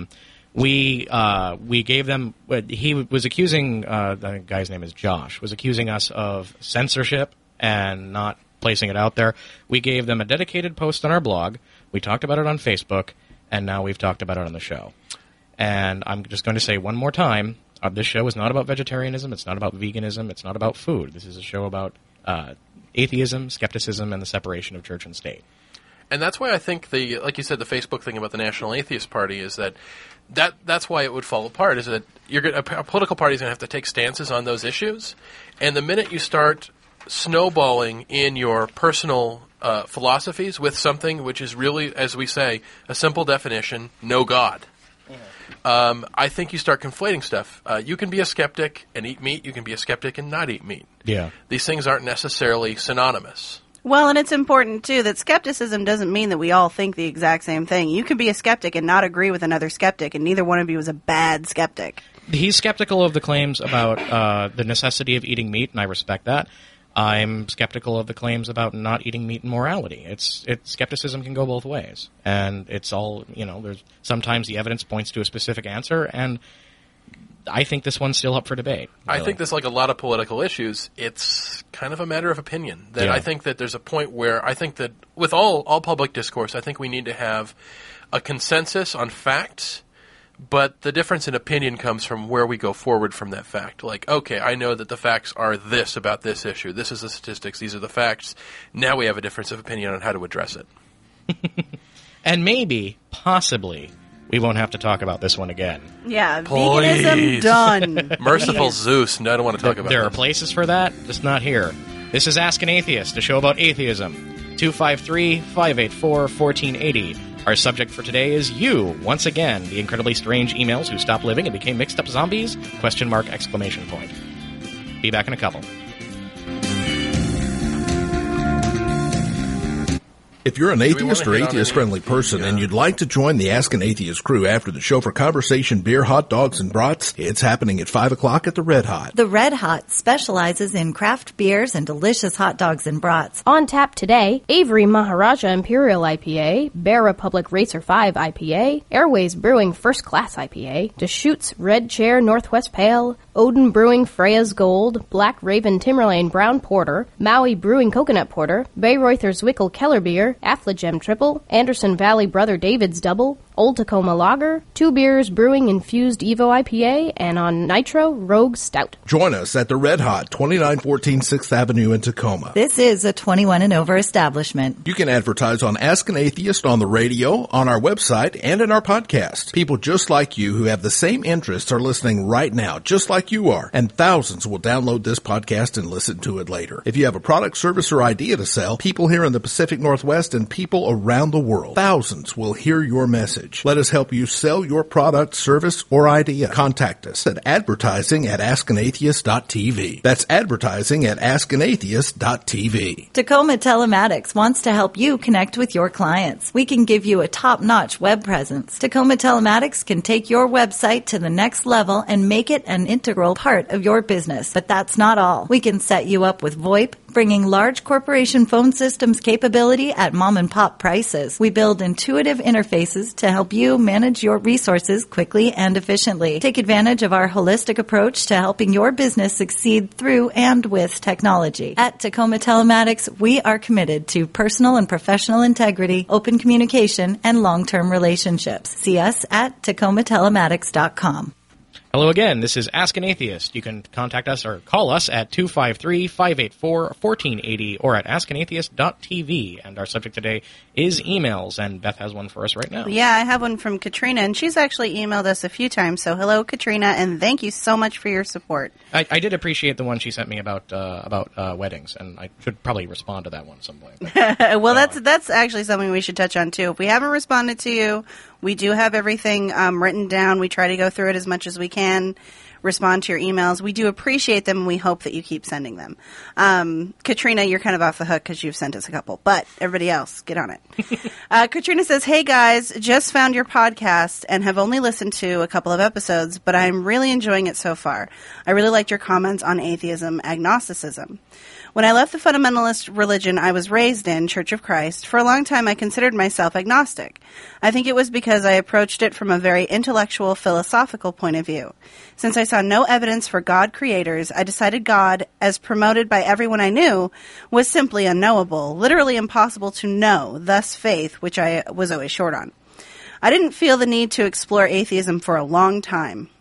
we gave them. He was accusing. The guy's name is Josh. Was accusing us of censorship and not placing it out there. We gave them a dedicated post on our blog. We talked about it on Facebook, and now we've talked about it on the show. And I'm just going to say one more time. This show is not about vegetarianism. It's not about veganism. It's not about food. This is a show about atheism, skepticism, and the separation of church and state. And that's why I think like you said, the Facebook thing about the National Atheist Party is that's why it would fall apart. Is that a political party is going to have to take stances on those issues, and the minute you start snowballing in your personal philosophies with something which is really, as we say, a simple definition: no God. I think you start conflating stuff. You can be a skeptic and eat meat. You can be a skeptic and not eat meat. Yeah, these things aren't necessarily synonymous. Well, and it's important, too, that skepticism doesn't mean that we all think the exact same thing. You can be a skeptic and not agree with another skeptic, and neither one of you is a bad skeptic. He's skeptical of the claims about the necessity of eating meat, and I respect that. I'm skeptical of the claims about not eating meat and morality. Skepticism can go both ways, and it's all, there's sometimes the evidence points to a specific answer, and I think this one's still up for debate. Really. I think there's like a lot of political issues. It's kind of a matter of opinion. I think that there's a point where I think that with all public discourse, I think we need to have a consensus on facts, but the difference in opinion comes from where we go forward from that fact. Like, okay, I know that the facts are this about this issue. This is the statistics. These are the facts. Now we have a difference of opinion on how to address it. And maybe, possibly, we won't have to talk about this one again. Yeah, Please. veganism done. Merciful Zeus. No, I don't want to talk about There that. are places for that, just not here. This is Ask an Atheist, a show about atheism. 253-584-1480. Our subject for today is you. Once again, the incredibly strange emails who stopped living and became mixed up zombies? ? Be back in a couple. If you're an we atheist wanna or hit on atheist-friendly any- person and you'd like to join the Ask an Atheist crew after the show for conversation, beer, hot dogs, and brats, it's happening at 5 o'clock at the Red Hot. The Red Hot specializes in craft beers and delicious hot dogs and brats. On tap today, Avery Maharaja Imperial IPA, Bear Republic Racer 5 IPA, Airways Brewing First Class IPA, Deschutes Red Chair Northwest Pale, Odin Brewing Freya's Gold, Black Raven Timberlane Brown Porter, Maui Brewing Coconut Porter, Bayreuther Zwickel Keller Beer, Affligem Triple, Anderson Valley Brother David's Double, Old Tacoma Lager, Two Beers Brewing Infused Evo IPA, and on Nitro Rogue Stout. Join us at the Red Hot, 2914 6th Avenue in Tacoma. This is a 21 and over establishment. You can advertise on Ask an Atheist on the radio, on our website, and in our podcast. People just like you who have the same interests are listening right now, just like you are, and thousands will download this podcast and listen to it later. If you have a product, service, or idea to sell, people here in the Pacific Northwest and people around the world, thousands will hear your message. Let us help you sell your product, service, or idea. Contact us at advertising@askanatheist.tv. That's advertising@askanatheist.tv. Tacoma Telematics wants to help you connect with your clients. We can give you a top-notch web presence. Tacoma Telematics can take your website to the next level and make it an integral part of your business. But that's not all. We can set you up with VoIP, bringing large corporation phone systems capability at mom-and-pop prices. We build intuitive interfaces to help you manage your resources quickly and efficiently. Take advantage of our holistic approach to helping your business succeed through and with technology. At Tacoma Telematics, we are committed to personal and professional integrity, open communication, and long-term relationships. See us at TacomaTelematics.com. Hello again, this is Ask an Atheist. You can contact us or call us at 253-584-1480 or at askanatheist.tv. And our subject today is emails, and Beth has one for us right now. Yeah, I have one from Katrina, and she's actually emailed us a few times. So hello, Katrina, and thank you so much for your support. I did appreciate the one she sent me about weddings, and I should probably respond to that one at some point. Well, that's actually something we should touch on, too. If we haven't responded to you, we do have everything written down. We try to go through it as much as we can, respond to your emails. We do appreciate them, and we hope that you keep sending them. Katrina, you're kind of off the hook because you've sent us a couple, but everybody else, get on it. Katrina says, hey guys, just found your podcast and have only listened to a couple of episodes, but I'm really enjoying it so far. I really liked your comments on atheism, agnosticism. When I left the fundamentalist religion I was raised in, Church of Christ, for a long time I considered myself agnostic. I think it was because I approached it from a very intellectual, philosophical point of view. Since I saw no evidence for God creators, I decided God, as promoted by everyone I knew, was simply unknowable, literally impossible to know, thus faith, which I was always short on. I didn't feel the need to explore atheism for a long time.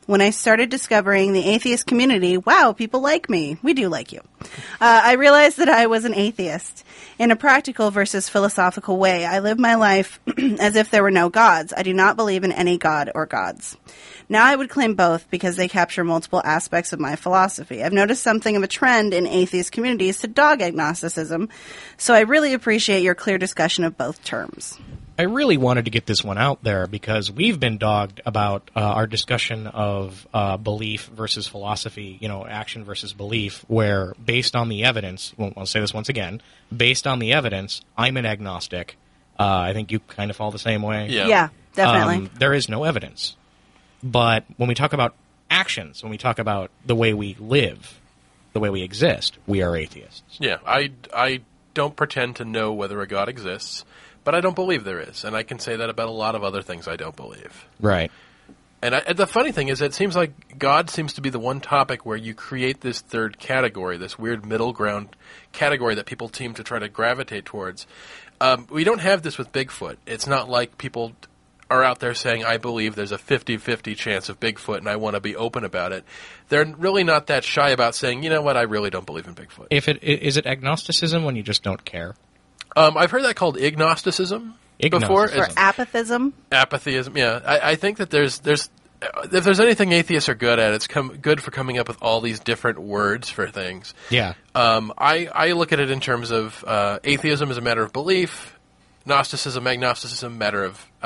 When I started discovering the atheist community, wow, people like me. We do like you. I realized that I was an atheist. In a practical versus philosophical way, I live my life as if there were no gods. I do not believe in any god or gods. Now I would claim both because they capture multiple aspects of my philosophy. I've noticed something of a trend in atheist communities to dog agnosticism, so I really appreciate your clear discussion of both terms. I really wanted to get this one out there because we've been dogged about our discussion of belief versus philosophy, action versus belief, where based on the evidence, I'll say this once again, based on the evidence, I'm an agnostic. I think you kind of fall the same way. Yeah, definitely. There is no evidence. But when we talk about actions, when we talk about the way we live, the way we exist, we are atheists. Yeah, I don't pretend to know whether a God exists, but I don't believe there is. And I can say that about a lot of other things I don't believe. Right. And the funny thing is, it seems like God seems to be the one topic where you create this third category, this weird middle ground category that people seem to try to gravitate towards. We don't have this with Bigfoot. It's not like people are out there saying, I believe there's a 50-50 chance of Bigfoot and I want to be open about it. They're really not that shy about saying, you know what, I really don't believe in Bigfoot. Is it agnosticism when you just don't care? I've heard that called agnosticism before. Or apathism. Apathism, yeah. I think that there's if there's anything atheists are good at, it's good for coming up with all these different words for things. Yeah. I look at it in terms of atheism as a matter of belief, Gnosticism, agnosticism, matter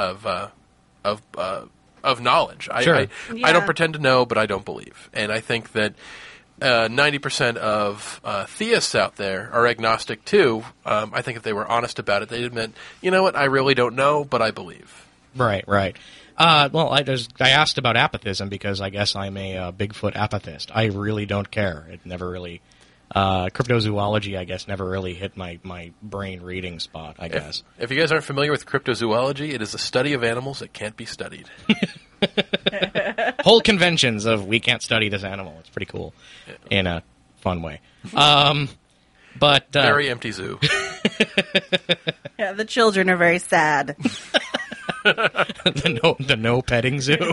of knowledge. Sure. I don't pretend to know, but I don't believe. And I think that 90% of theists out there are agnostic too. I think if they were honest about it, they'd admit, you know what, I really don't know, but I believe. Right. Well, I asked about apathism because I guess I'm a Bigfoot apathist. I really don't care. It never really... cryptozoology, I guess, never really hit my brain reading spot, I guess. If you guys aren't familiar with cryptozoology, it is a study of animals that can't be studied. Whole conventions of we can't study this animal. It's pretty cool in a fun way. But very empty zoo. Yeah, the children are very sad. the no petting zoo.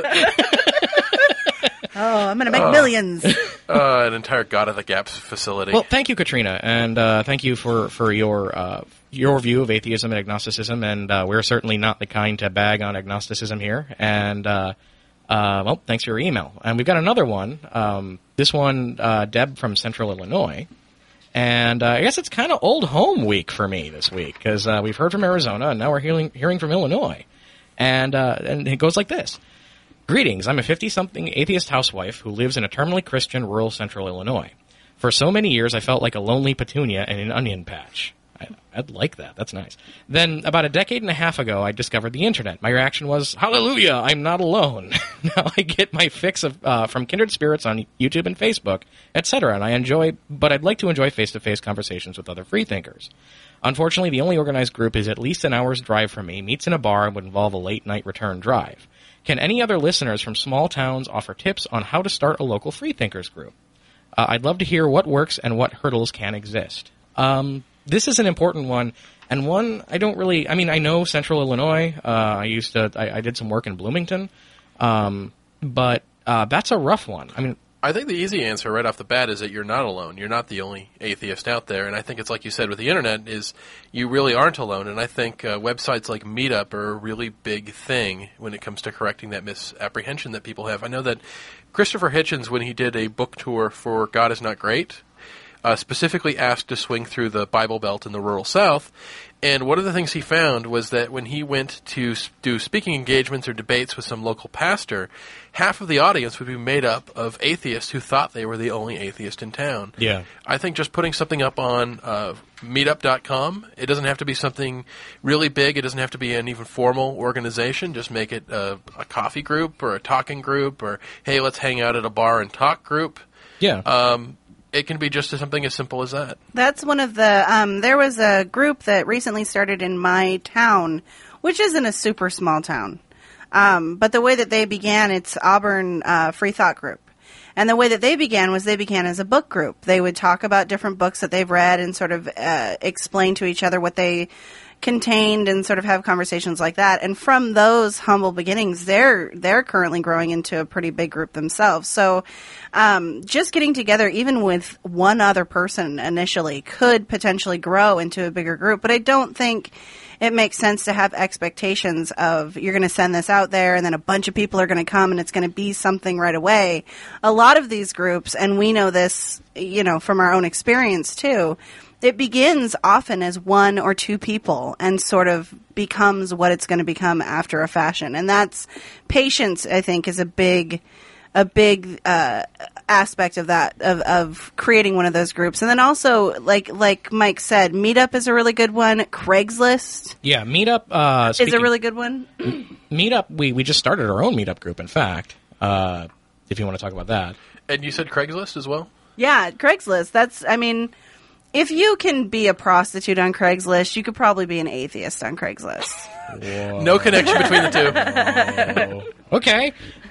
Oh, I'm going to make millions. An entire God of the Gaps facility. Well, thank you, Katrina, and thank you for your view of atheism and agnosticism. And we're certainly not the kind to bag on agnosticism here. And well, thanks for your email. And we've got another one. This one, Deb from Central Illinois. And I guess it's kind of old home week for me this week because we've heard from Arizona, and now we're hearing from Illinois. And it goes like this. Greetings, I'm a 50-something atheist housewife who lives in a terminally Christian rural central Illinois. For so many years, I felt like a lonely petunia in an onion patch. I'd like that. That's nice. Then, about a decade and a half ago, I discovered the internet. My reaction was, hallelujah, I'm not alone. Now I get my fix of from kindred spirits on YouTube and Facebook, etc., and but I'd like to enjoy face-to-face conversations with other freethinkers. Unfortunately, the only organized group is at least an hour's drive from me, meets in a bar, and would involve a late-night return drive. Can any other listeners from small towns offer tips on how to start a local freethinkers group? I'd love to hear what works and what hurdles can exist. This is an important one, and one I don't really... I mean, I know Central Illinois. I did some work in Bloomington, but that's a rough one. I mean... I think the easy answer right off the bat is that you're not alone. You're not the only atheist out there. And I think it's like you said with the internet, is you really aren't alone. And I think websites like Meetup are a really big thing when it comes to correcting that misapprehension that people have. I know that Christopher Hitchens, when he did a book tour for God Is Not Great, specifically asked to swing through the Bible Belt in the rural South. And one of the things he found was that when he went to do speaking engagements or debates with some local pastor, half of the audience would be made up of atheists who thought they were the only atheist in town. Yeah. I think just putting something up on meetup.com, it doesn't have to be something really big. It doesn't have to be an even formal organization. Just make it a coffee group or a talking group or, hey, let's hang out at a bar and talk group. Yeah. It can be just something as simple as that. That's one of the, there was a group that recently started in my town, which isn't a super small town. But the way that they began, it's Auburn Free Thought Group. And the way that they began as a book group. They would talk about different books that they've read and sort of explain to each other what they, contained and sort of have conversations like that. And from those humble beginnings, they're currently growing into a pretty big group themselves. So just getting together, even with one other person initially, could potentially grow into a bigger group. But I don't think it makes sense to have expectations of you're going to send this out there and then a bunch of people are going to come and it's going to be something right away. A lot of these groups, and we know this, from our own experience too, it begins often as one or two people and sort of becomes what it's going to become after a fashion. And that's patience, I think, is a big aspect of that, of creating one of those groups. And then also, like Mike said, Meetup is a really good one. Craigslist. Yeah, Meetup is a really good one. Meetup, we just started our own Meetup group, in fact, if you want to talk about that. And you said Craigslist as well? Yeah, Craigslist. If you can be a prostitute on Craigslist, you could probably be an atheist on Craigslist. Whoa. No connection between the two. Okay.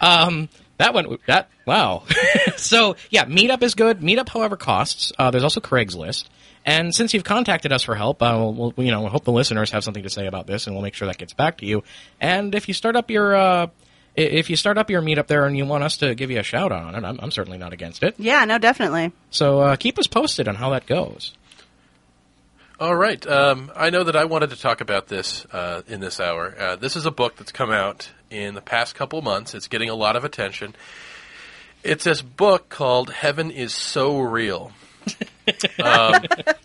Wow. So, yeah, Meetup is good. Meetup, however, costs. There's also Craigslist. And since you've contacted us for help, we'll hope the listeners have something to say about this, and we'll make sure that gets back to you. And if you start up your Meetup there and you want us to give you a shout out on it, I'm certainly not against it. Yeah, no, definitely. So keep us posted on how that goes. All right. I know that I wanted to talk about this in this hour. This is a book that's come out in the past couple months. It's getting a lot of attention. It's this book called Heaven is So Real. It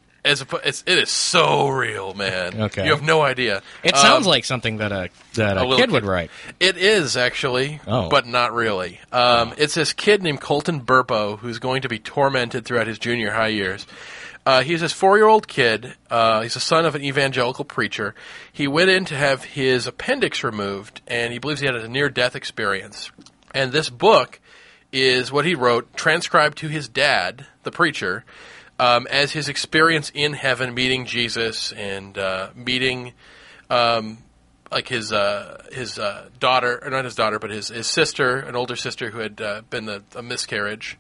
is so real, man. Okay. You have no idea. It sounds like something that a kid would write. It is, actually, but not really. It's this kid named Colton Burpo who's going to be tormented throughout his junior high years. He's this 4-year-old kid. He's the son of an evangelical preacher. He went in to have his appendix removed, and he believes he had a near-death experience. And this book is what he wrote, transcribed to his dad, the preacher, as his experience in heaven, meeting Jesus and meeting his daughter, or not his daughter, but his sister, an older sister who had been a miscarriage.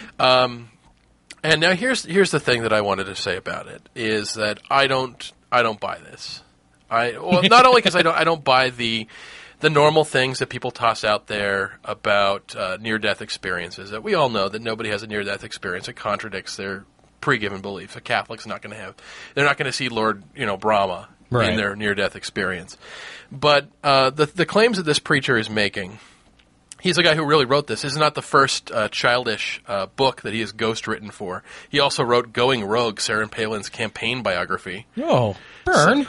And now here's the thing that I wanted to say about it is that I don't buy this. Not only because I don't buy the normal things that people toss out there about near-death experiences. That we all know that nobody has a near-death experience. It contradicts their pre-given belief. A Catholic's not going to have. They're not going to see Lord Brahma in their near-death experience. But the claims that this preacher is making. He's the guy who really wrote this. This is not the first childish book that he has ghostwritten for. He also wrote Going Rogue, Sarah Palin's campaign biography. Oh, burn.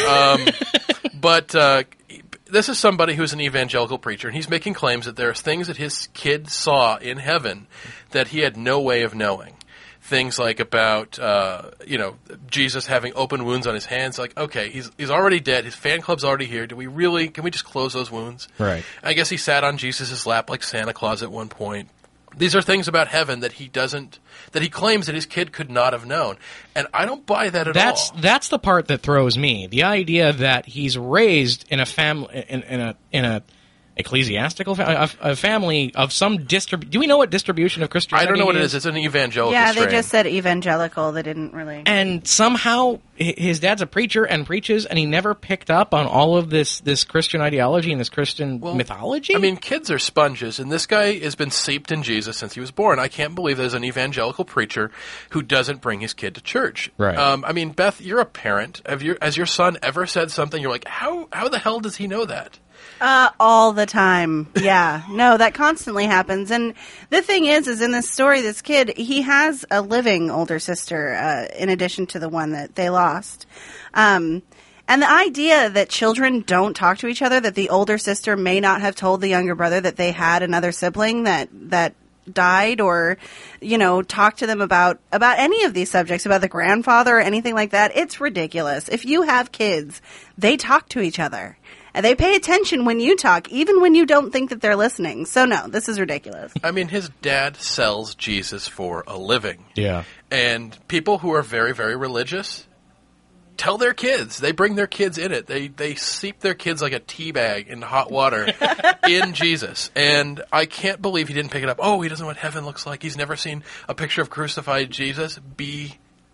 But this is somebody who's an evangelical preacher, and he's making claims that there's things that his kid saw in heaven that he had no way of knowing. Things like about, Jesus having open wounds on his hands. Like, okay, he's already dead. His fan club's already here. Can we just close those wounds? Right. I guess he sat on Jesus' lap like Santa Claus at one point. These are things about heaven that he claims that his kid could not have known. And I don't buy that at all. That's the part that throws me. The idea that he's raised in a family, in a ecclesiastical a family of some do we know what distribution of Christianity I don't know what it is. It's an evangelical strain. They just said evangelical. They didn't really. And somehow his dad's a preacher and preaches, and he never picked up on all of this Christian ideology and this Christian mythology? I mean, kids are sponges, and this guy has been seeped in Jesus since he was born. I can't believe there's an evangelical preacher who doesn't bring his kid to church. Right. I mean, Beth, you're a parent. Has your son ever said something you're like, how the hell does he know that? All the time. Yeah. No, that constantly happens. And the thing is in this story, this kid, he has a living older sister, in addition to the one that they lost. And the idea that children don't talk to each other, that the older sister may not have told the younger brother that they had another sibling that died, or, talk to them about any of these subjects, about the grandfather or anything like that, it's ridiculous. If you have kids, they talk to each other. And they pay attention when you talk, even when you don't think that they're listening. So, no, this is ridiculous. I mean, his dad sells Jesus for a living. Yeah. And people who are very, very religious tell their kids. They bring their kids in it. They seep their kids like a tea bag in hot water in Jesus. And I can't believe he didn't pick it up. Oh, he doesn't know what heaven looks like. He's never seen a picture of crucified Jesus.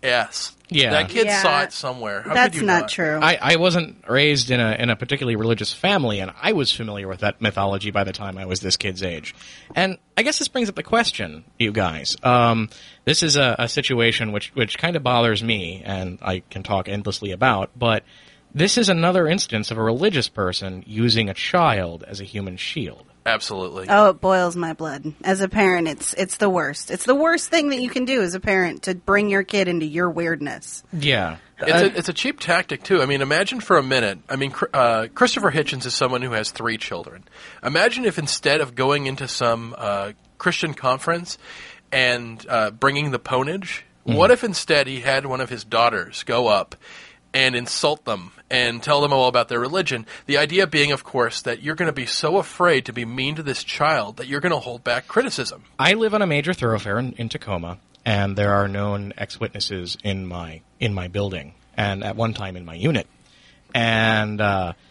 Yes. Yeah. That kid Yeah. saw it somewhere. How That's could you not true. I wasn't raised in a particularly religious family, and I was familiar with that mythology by the time I was this kid's age. And I guess this brings up the question, you guys. This is a situation which kind of bothers me, and I can talk endlessly about, but this is another instance of a religious person using a child as a human shield. Absolutely. Oh, it boils my blood. As a parent, it's the worst. It's the worst thing that you can do as a parent, to bring your kid into your weirdness. Yeah. It's a cheap tactic, too. I mean, imagine for a minute. I mean, Christopher Hitchens is someone who has 3 children. Imagine if instead of going into some Christian conference and bringing the ponage, what if instead he had one of his daughters go up and insult them and tell them all about their religion. The idea being, of course, that you're going to be so afraid to be mean to this child that you're going to hold back criticism. I live on a major thoroughfare in Tacoma, and there are known ex-witnesses in my building, and at one time in my unit. And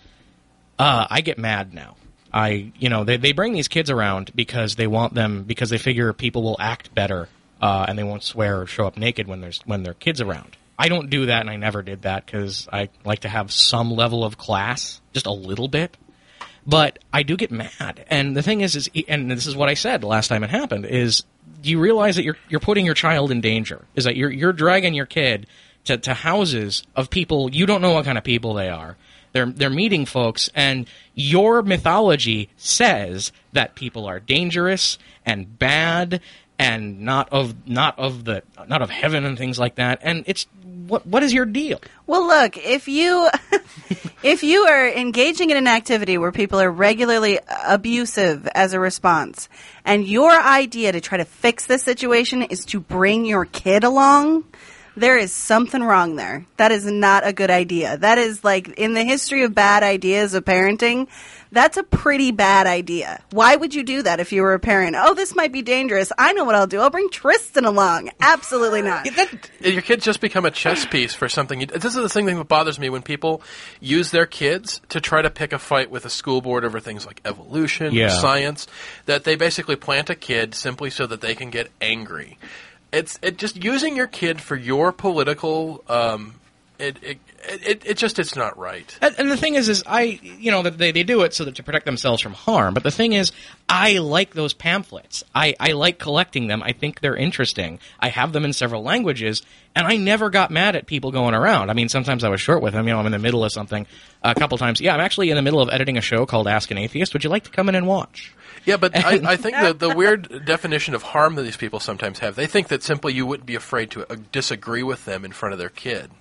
I get mad now. They bring these kids around because they want them, because they figure people will act better, and they won't swear or show up naked when their kids around. I don't do that, and I never did that because I like to have some level of class, just a little bit. But I do get mad, and the thing is, and this is what I said the last time it happened: is do you realize that you're putting your child in danger? Is that you're dragging your kid to houses of people you don't know what kind of people they are. They're meeting folks, and your mythology says that people are dangerous and bad and not of heaven and things like that. And it's what is your deal? Well, look, if you are engaging in an activity where people are regularly abusive as a response, and your idea to try to fix this situation is to bring your kid along, there is something wrong there. That is not a good idea. That is, like, in the history of bad ideas of parenting, that's a pretty bad idea. Why would you do that if you were a parent? Oh, this might be dangerous. I know what I'll do. I'll bring Tristan along. Absolutely not. Your kids just become a chess piece for something. This is the thing that bothers me when people use their kids to try to pick a fight with a school board over things like evolution, science, that they basically plant a kid simply so that they can get angry. It's just using your kid for your political. It's not right. And the thing is that they do it so that to protect themselves from harm. But the thing is, I like those pamphlets. I like collecting them. I think they're interesting. I have them in several languages, and I never got mad at people going around. I mean, sometimes I was short with them. I'm in the middle of something. A couple times, I'm actually in the middle of editing a show called Ask an Atheist. Would you like to come in and watch? Yeah, but I think that the weird definition of harm that these people sometimes have, they think that simply you wouldn't be afraid to disagree with them in front of their kid.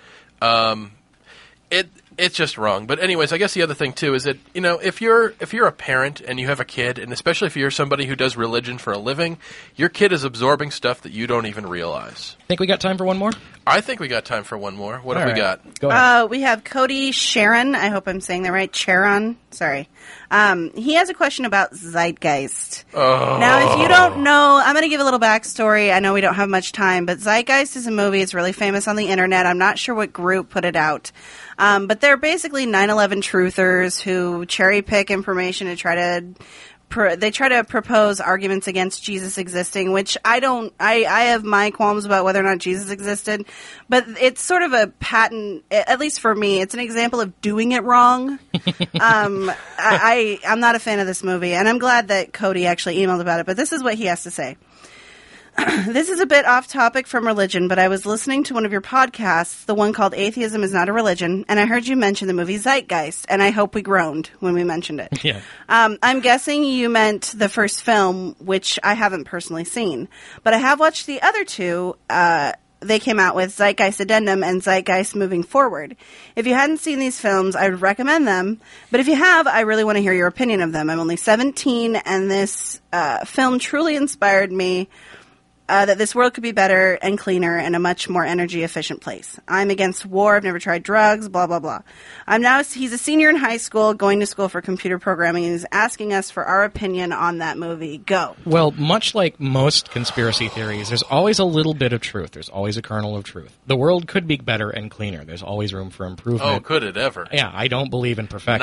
It's just wrong. But anyways, I guess the other thing too is that, if you're a parent and you have a kid, and especially if you're somebody who does religion for a living, your kid is absorbing stuff that you don't even realize. Think we got time for one more? I think we got time for one more. What have we got? Go ahead. We have Cody Sharon. I hope I'm saying that right. Charon. Sorry. He has a question about Zeitgeist. Oh. Now, if you don't know, I'm going to give a little backstory. I know we don't have much time, but Zeitgeist is a movie. It's really famous on the internet. I'm not sure what group put it out. But they're basically 9/11 truthers who cherry pick information to try to propose arguments against Jesus existing, which I have my qualms about whether or not Jesus existed, but it's sort of a patent, at least for me, it's an example of doing it wrong. I'm not a fan of this movie, and I'm glad that Cody actually emailed about it, but this is what he has to say. This is a bit off topic from religion, but I was listening to one of your podcasts, the one called Atheism is Not a Religion, and I heard you mention the movie Zeitgeist, and I hope we groaned when we mentioned it. Yeah. I'm guessing you meant the first film, which I haven't personally seen, but I have watched the other two. They came out with Zeitgeist Addendum and Zeitgeist Moving Forward. If you hadn't seen these films, I would recommend them. But if you have, I really want to hear your opinion of them. I'm only 17, and this film truly inspired me that this world could be better and cleaner and a much more energy-efficient place. I'm against war. I've never tried drugs, blah, blah, blah. He's a senior in high school, going to school for computer programming, and he's asking us for our opinion on that movie. Go. Well, much like most conspiracy theories, there's always a little bit of truth. There's always a kernel of truth. The world could be better and cleaner. There's always room for improvement. Oh, could it ever? Yeah, I don't believe in perfection.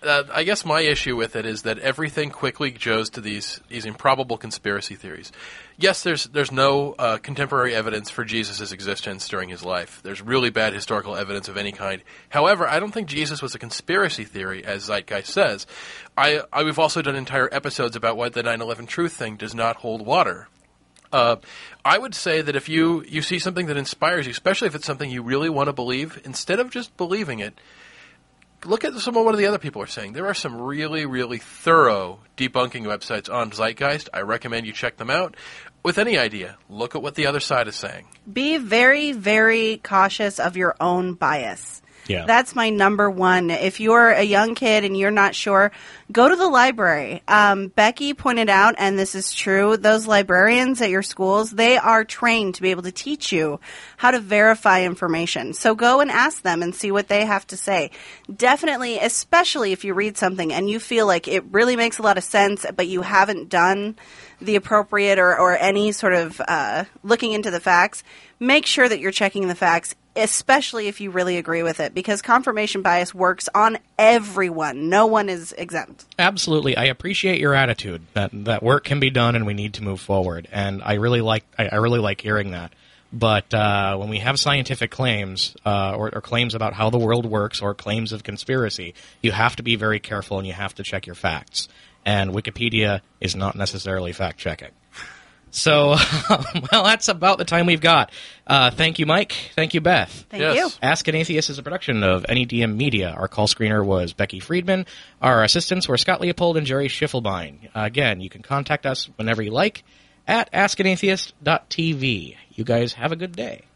I guess my issue with it is that everything quickly goes to these improbable conspiracy theories. Yes, there's no contemporary evidence for Jesus' existence during his life. There's really bad historical evidence of any kind. However, I don't think Jesus was a conspiracy theory, as Zeitgeist says. We've also done entire episodes about why the 9/11 truth thing does not hold water. I would say that if you see something that inspires you, especially if it's something you really want to believe, instead of just believing it, look at some of what the other people are saying. There are some really, really thorough debunking websites on Zeitgeist. I recommend you check them out. With any idea, look at what the other side is saying. Be very, very cautious of your own bias. Yeah. That's my number one. If you're a young kid and you're not sure, go to the library. Becky pointed out, and this is true, those librarians at your schools, they are trained to be able to teach you how to verify information. So go and ask them and see what they have to say. Definitely, especially if you read something and you feel like it really makes a lot of sense, but you haven't done the appropriate or any sort of looking into the facts, make sure that you're checking the facts, especially if you really agree with it, because confirmation bias works on everyone. No one is exempt. Absolutely. I appreciate your attitude that work can be done and we need to move forward. And I really like hearing that. But when we have scientific claims or claims about how the world works or claims of conspiracy, you have to be very careful and you have to check your facts. And Wikipedia is not necessarily fact-checking. So, well, that's about the time we've got. Thank you, Mike. Thank you, Beth. Thank you. Ask an Atheist is a production of NEDM Media. Our call screener was Becky Friedman. Our assistants were Scott Leopold and Jerry Schiffelbein. Again, you can contact us whenever you like at askanatheist.tv. You guys have a good day.